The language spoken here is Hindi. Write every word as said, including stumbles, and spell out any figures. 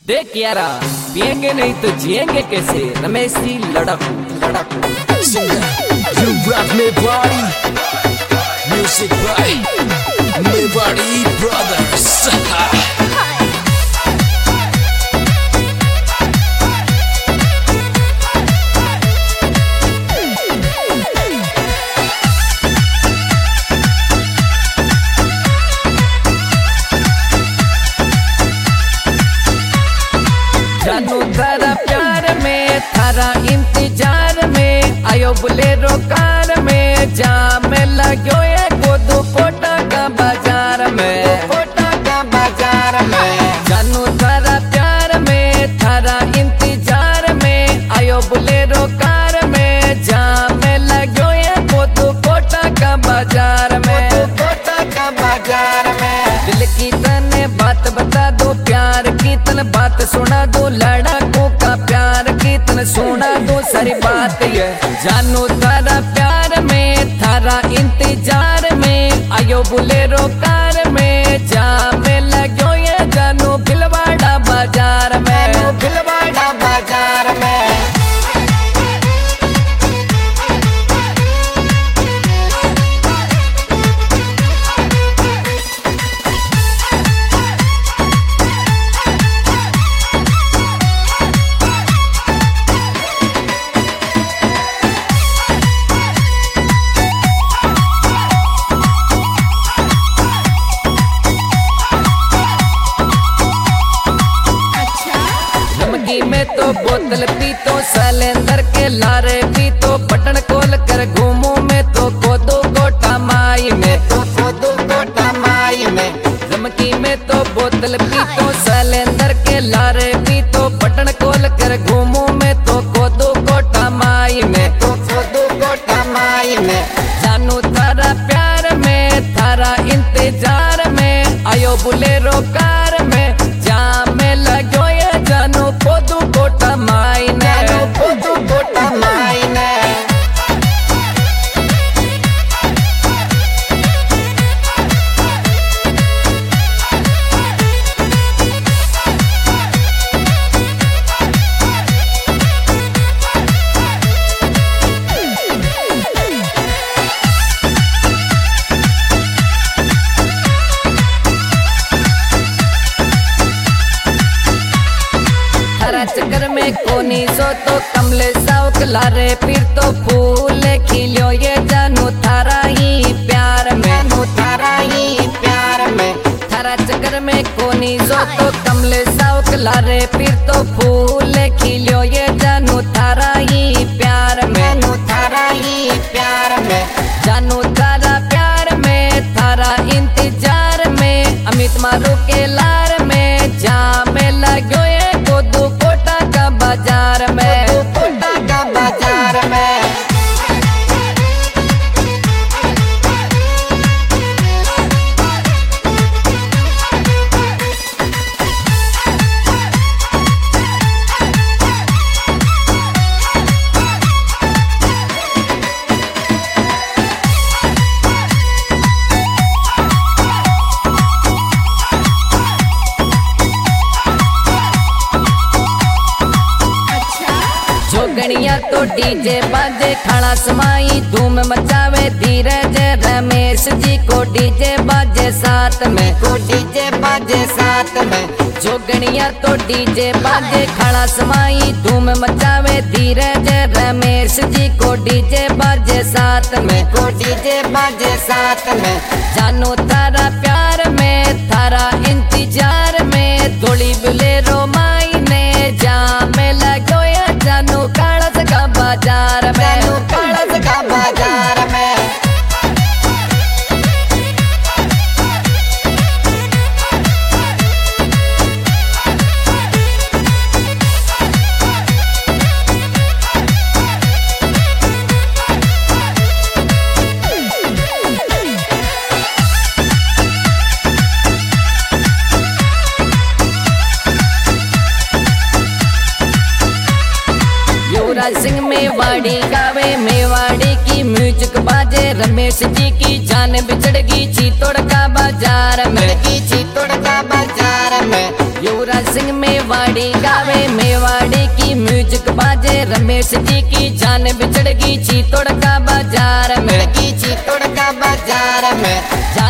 देख यारा, पिएंगे नहीं तो जिएंगे कैसे? Ramesh ji लड़कू लड़कू You rock me body, music by Mewari Brothers. जानू थारा प्यार में, थारा इंतजार में, आयो बुलेरो कार में, जाम लगो ये गोदू कोटा का बाजार में, कोटा का बाजार में। जानू थारा प्यार में, थारा इंतजार में, आयो बुलेरो कार में, जाम लगो ये गोदू कोटा का बाजार में, कोटा का बाजार में। दिल की तने बात बता दो, प्यार की तन बात सुना दो, लड़कों का प्यार की तन सुना दो, सारी बात ये। जानू थारा प्यार में, थारा इंतजार में, आयो बुलेरो कार में, जाम लगो ये जानू भिलवाड़ा बाजार में, भिलवाड़ा बाजार में। में तो बोतल पी तो सिलेंडर के लारे पी तो बटन खोल कर घूमू में तो कोदो गोटा माई में, तो कोदो गोटा माई में। धमकी में तो बोतल पी तो सिलेंडर के लारे पी तो बटन खोल कर घूमू में तो कोदो गोटा माई में, तो कोदो गोटा माई में। जानू थारा प्यार में, थारा इंतजार में, आयो बुलेरो कार में, जाम लगो ये जानू कोदू गोटा माई ने, कोदू गोटा माई ने। चक्कर में कोनी सो तो कमले साउक लारे फिर तो फूल खिलियो ये जानू थारा ही प्यार में, थारा ही प्यार में। थारा चक्कर में कोनी सो तो कमले साउक लारे फिर तो फूल खिलियो ये जानू थारा ही प्यार में, थारा ही प्यार में। जानू थारा प्यार में, थारा इंतजार में, अमित मारू के लार में, जाम लगो ये गोदू कोटा का बाजार में, कोटा का बाजार में। जोगनिया तो डीजे बाजे खड़ा समाई धूम मचावे, धीरज रमेश जी को डीजे बाजे साथ में, को डीजे बाजे साथ में। जोगनिया तो डीजे बाजे खड़ा समाई धूम मचावे, धीरज रमेश जी को डीजे बाजे साथ में, को डीजे बाजे साथ में। जानू थारा प्यार में, थारा इंतजार में, थोड़ी बुलेरो माई ने, जाम लगो या जानू कालस का बाजार में, कालस का बाजार में। युवराज सिंह मेवाड़ी गावे, मेवाड़ी की म्यूजिक बाजे, रमेश जी की जान बिछड़ गई चित्तौड़ का बाजार में, चित्तौड़ का बाजार में। युवराज सिंह मेवाड़ी गावे, मेवाड़ी की म्यूजिक बाजे, रमेश जी की जान बिछड़ गई चित्तौड़ का बाजार में, की चित्तौड़ का बाजार में।